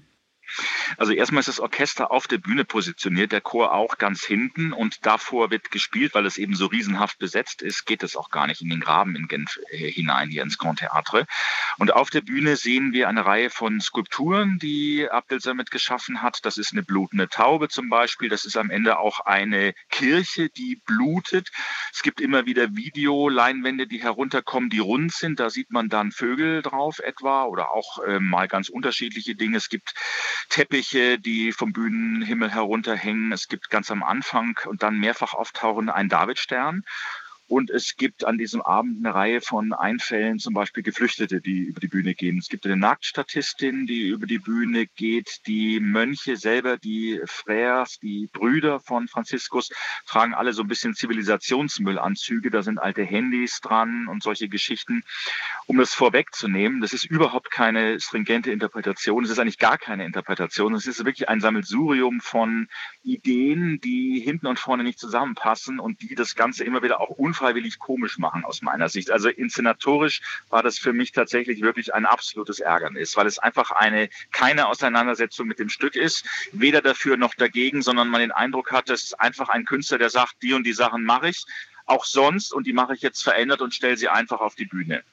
Also erstmal ist das Orchester auf der Bühne positioniert, der Chor auch ganz hinten, und davor wird gespielt, weil es eben so riesenhaft besetzt ist, geht es auch gar nicht in den Graben in Genf äh, hinein, hier ins Grand Théâtre. Und auf der Bühne sehen wir eine Reihe von Skulpturen, die Abdessemet geschaffen hat. Das ist eine blutende Taube zum Beispiel, das ist am Ende auch eine Kirche, die blutet. Es gibt immer wieder Videoleinwände, die herunterkommen, die rund sind, da sieht man dann Vögel drauf etwa oder auch äh, mal ganz unterschiedliche Dinge. Es gibt Teppiche, die vom Bühnenhimmel herunterhängen. Es gibt ganz am Anfang und dann mehrfach auftauchen einen Davidstern. Und es gibt an diesem Abend eine Reihe von Einfällen, zum Beispiel Geflüchtete, die über die Bühne gehen. Es gibt eine Nacktstatistin, die über die Bühne geht. Die Mönche selber, die Frères, die Brüder von Franziskus, tragen alle so ein bisschen Zivilisationsmüllanzüge. Da sind alte Handys dran und solche Geschichten. Um das vorwegzunehmen, das ist überhaupt keine stringente Interpretation. Es ist eigentlich gar keine Interpretation. Es ist wirklich ein Sammelsurium von Ideen, die hinten und vorne nicht zusammenpassen und die das Ganze immer wieder auch unfreiwillig komisch machen aus meiner Sicht. Also inszenatorisch war das für mich tatsächlich wirklich ein absolutes Ärgernis, weil es einfach eine keine Auseinandersetzung mit dem Stück ist, weder dafür noch dagegen, sondern man den Eindruck hat, es ist einfach ein Künstler, der sagt, die und die Sachen mache ich, auch sonst, und die mache ich jetzt verändert und stelle sie einfach auf die Bühne.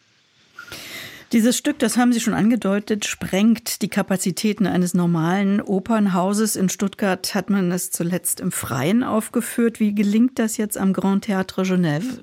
Dieses Stück, das haben Sie schon angedeutet, sprengt die Kapazitäten eines normalen Opernhauses. In Stuttgart hat man es zuletzt im Freien aufgeführt. Wie gelingt das jetzt am Grand Théâtre Genève?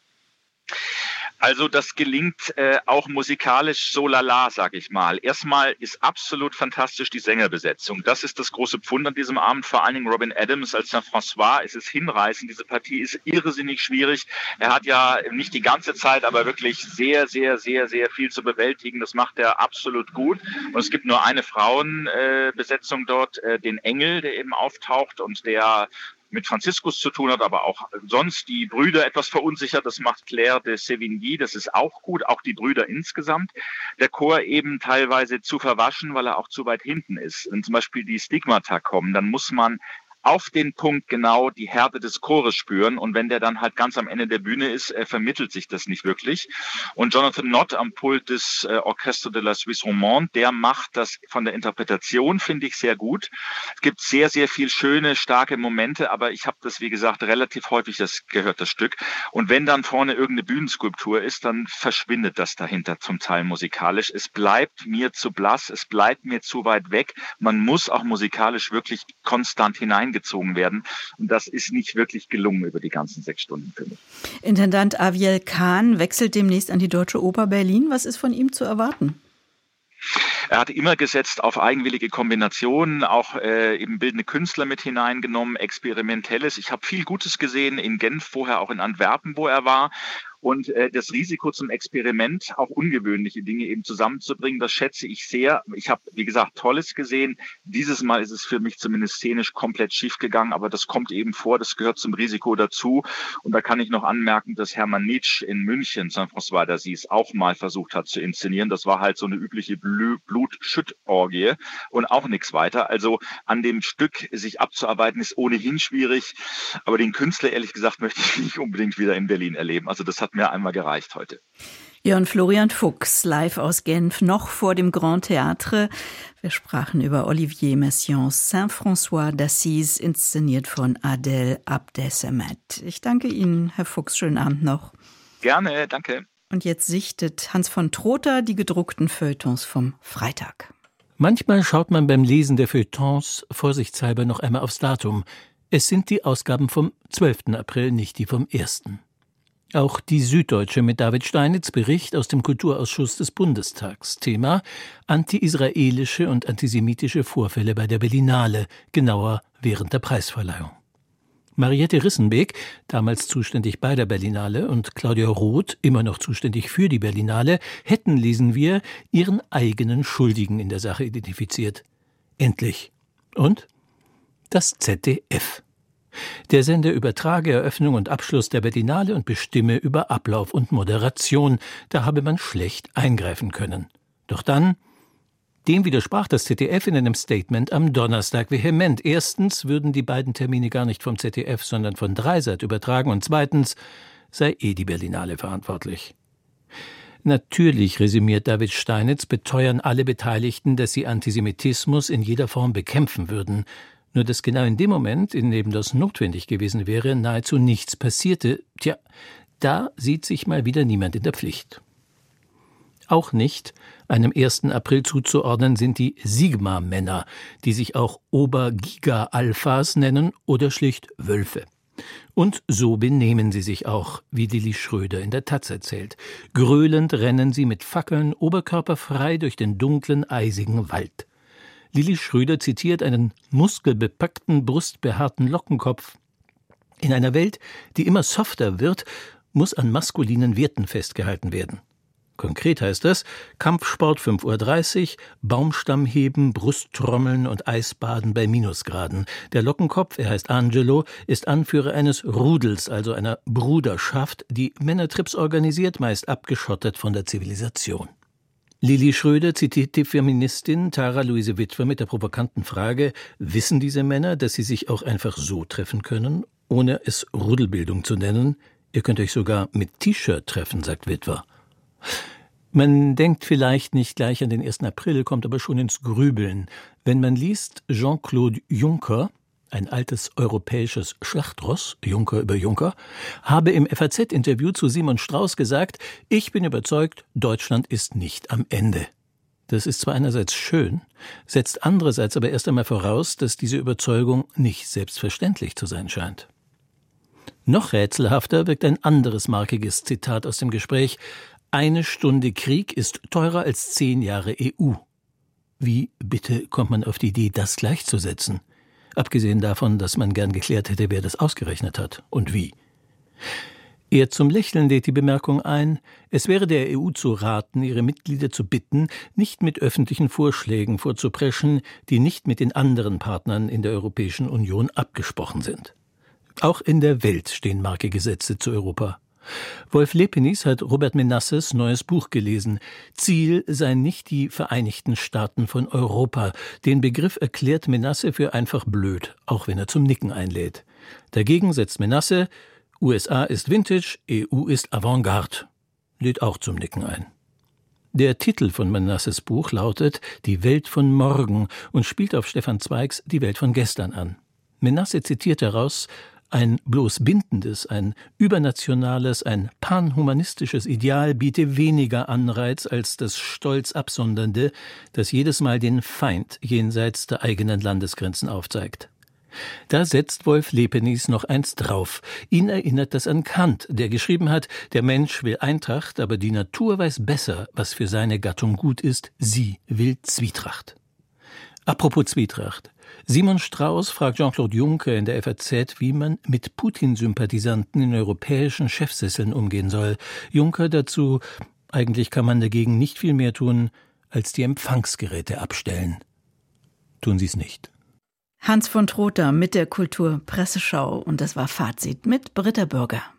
Also das gelingt äh, auch musikalisch so lala, sag ich mal. Erstmal ist absolut fantastisch die Sängerbesetzung. Das ist das große Pfund an diesem Abend. Vor allen Dingen Robin Adams als Saint-François. Es ist hinreißend. Diese Partie ist irrsinnig schwierig. Er hat ja nicht die ganze Zeit, aber wirklich sehr, sehr, sehr, sehr viel zu bewältigen. Das macht er absolut gut. Und es gibt nur eine Frauenbesetzung äh, dort, äh, den Engel, der eben auftaucht und der mit Franziskus zu tun hat, aber auch sonst die Brüder etwas verunsichert. Das macht Claire de Sévigny, das ist auch gut, auch die Brüder insgesamt. Der Chor eben teilweise zu verwaschen, weil er auch zu weit hinten ist. Wenn zum Beispiel die Stigmata kommen, dann muss man auf den Punkt genau die Härte des Chores spüren. Und wenn der dann halt ganz am Ende der Bühne ist, äh, vermittelt sich das nicht wirklich. Und Jonathan Nott am Pult des äh, Orchestre de la Suisse Romande, der macht das von der Interpretation, finde ich, sehr gut. Es gibt sehr, sehr viel schöne, starke Momente, aber ich habe das, wie gesagt, relativ häufig das gehört, das Stück. Und wenn dann vorne irgendeine Bühnenskulptur ist, dann verschwindet das dahinter zum Teil musikalisch. Es bleibt mir zu blass, es bleibt mir zu weit weg. Man muss auch musikalisch wirklich konstant hinein gezogen werden. Und das ist nicht wirklich gelungen über die ganzen sechs Stunden für mich. Intendant Aviel Kahn wechselt demnächst an die Deutsche Oper Berlin. Was ist von ihm zu erwarten? Er hat immer gesetzt auf eigenwillige Kombinationen, auch äh, eben bildende Künstler mit hineingenommen, Experimentelles. Ich habe viel Gutes gesehen in Genf, vorher auch in Antwerpen, wo er war. Und äh, das Risiko zum Experiment, auch ungewöhnliche Dinge eben zusammenzubringen, das schätze ich sehr. Ich habe, wie gesagt, Tolles gesehen. Dieses Mal ist es für mich zumindest szenisch komplett schief gegangen, aber das kommt eben vor, das gehört zum Risiko dazu. Und da kann ich noch anmerken, dass Hermann Nitsch in München, Saint-François d'Assise, auch mal versucht hat zu inszenieren. Das war halt so eine übliche Bl- Blutschüttorgie und auch nichts weiter. Also an dem Stück sich abzuarbeiten, ist ohnehin schwierig. Aber den Künstler, ehrlich gesagt, möchte ich nicht unbedingt wieder in Berlin erleben. Also das hat mir einmal gereicht heute. Jörn Florian Fuchs, live aus Genf, noch vor dem Grand Théâtre. Wir sprachen über Olivier Messiaens Saint-François d'Assise, inszeniert von Adel Abdessemet. Ich danke Ihnen, Herr Fuchs. Schönen Abend noch. Gerne, danke. Und jetzt sichtet Hans von Trotha die gedruckten Feuilletons vom Freitag. Manchmal schaut man beim Lesen der Feuilletons vorsichtshalber noch einmal aufs Datum. Es sind die Ausgaben vom zwölften April, nicht die vom ersten Auch die Süddeutsche mit David Steinitz, Bericht aus dem Kulturausschuss des Bundestags. Thema: anti-israelische und antisemitische Vorfälle bei der Berlinale, genauer während der Preisverleihung. Mariette Rissenbeek, damals zuständig bei der Berlinale, und Claudia Roth, immer noch zuständig für die Berlinale, hätten, lesen wir, ihren eigenen Schuldigen in der Sache identifiziert. Endlich. Und? Das Z D F. Der Sender übertrage Eröffnung und Abschluss der Berlinale und bestimme über Ablauf und Moderation. Da habe man schlecht eingreifen können. Doch dann, dem widersprach das Z D F in einem Statement am Donnerstag vehement. Erstens würden die beiden Termine gar nicht vom Z D F, sondern von Dreisat übertragen. Und zweitens sei eh die Berlinale verantwortlich. Natürlich, resümiert David Steinitz, beteuern alle Beteiligten, dass sie Antisemitismus in jeder Form bekämpfen würden. Nur dass genau in dem Moment, in dem das notwendig gewesen wäre, nahezu nichts passierte. Tja, da sieht sich mal wieder niemand in der Pflicht. Auch nicht einem ersten April zuzuordnen sind die Sigma-Männer, die sich auch Ober-Giga-Alphas nennen oder schlicht Wölfe. Und so benehmen sie sich auch, wie Lilli Schröder in der Taz erzählt. Gröhlend rennen sie mit Fackeln oberkörperfrei durch den dunklen, eisigen Wald. Lilli Schröder zitiert einen muskelbepackten, brustbehaarten Lockenkopf. In einer Welt, die immer softer wird, muss an maskulinen Werten festgehalten werden. Konkret heißt das: Kampfsport fünf Uhr dreißig, Baumstammheben, Brusttrommeln und Eisbaden bei Minusgraden. Der Lockenkopf, er heißt Angelo, ist Anführer eines Rudels, also einer Bruderschaft, die Männertrips organisiert, meist abgeschottet von der Zivilisation. Lilli Schröder zitiert die Feministin Tara Luise Witwer mit der provokanten Frage: Wissen diese Männer, dass sie sich auch einfach so treffen können, ohne es Rudelbildung zu nennen? Ihr könnt euch sogar mit T-Shirt treffen, sagt Witwer. Man denkt vielleicht nicht gleich an den ersten April, kommt aber schon ins Grübeln. Wenn man liest, Jean-Claude Juncker, ein altes europäisches Schlachtross, Juncker über Juncker, habe im F A Z-Interview zu Simon Strauß gesagt: Ich bin überzeugt, Deutschland ist nicht am Ende. Das ist zwar einerseits schön, setzt andererseits aber erst einmal voraus, dass diese Überzeugung nicht selbstverständlich zu sein scheint. Noch rätselhafter wirkt ein anderes markiges Zitat aus dem Gespräch: Eine Stunde Krieg ist teurer als zehn Jahre E U. Wie bitte kommt man auf die Idee, das gleichzusetzen? Abgesehen davon, dass man gern geklärt hätte, wer das ausgerechnet hat und wie. Eher zum Lächeln lädt die Bemerkung ein, es wäre der E U zu raten, ihre Mitglieder zu bitten, nicht mit öffentlichen Vorschlägen vorzupreschen, die nicht mit den anderen Partnern in der Europäischen Union abgesprochen sind. Auch in der Welt stehen marke Gesetze zu Europa. Wolf Lepenis hat Robert Menasses neues Buch gelesen. Ziel seien nicht die Vereinigten Staaten von Europa. Den Begriff erklärt Menasse für einfach blöd, auch wenn er zum Nicken einlädt. Dagegen setzt Menasse, U S A ist Vintage, E U ist Avantgarde. Lädt auch zum Nicken ein. Der Titel von Menasses Buch lautet »Die Welt von morgen« und spielt auf Stefan Zweigs »Die Welt von gestern« an. Menasse zitiert daraus: Ein bloß bindendes, ein übernationales, ein panhumanistisches Ideal biete weniger Anreiz als das stolz Absondernde, das jedes Mal den Feind jenseits der eigenen Landesgrenzen aufzeigt. Da setzt Wolf Lepenis noch eins drauf. Ihn erinnert das an Kant, der geschrieben hat, der Mensch will Eintracht, aber die Natur weiß besser, was für seine Gattung gut ist. Sie will Zwietracht. Apropos Zwietracht. Simon Strauß fragt Jean-Claude Juncker in der F A Z, wie man mit Putin-Sympathisanten in europäischen Chefsesseln umgehen soll. Juncker dazu: Eigentlich kann man dagegen nicht viel mehr tun, als die Empfangsgeräte abstellen. Tun Sie es nicht. Hans von Trotha mit der Kulturpresseschau, und das war Fazit mit Britta Bürger.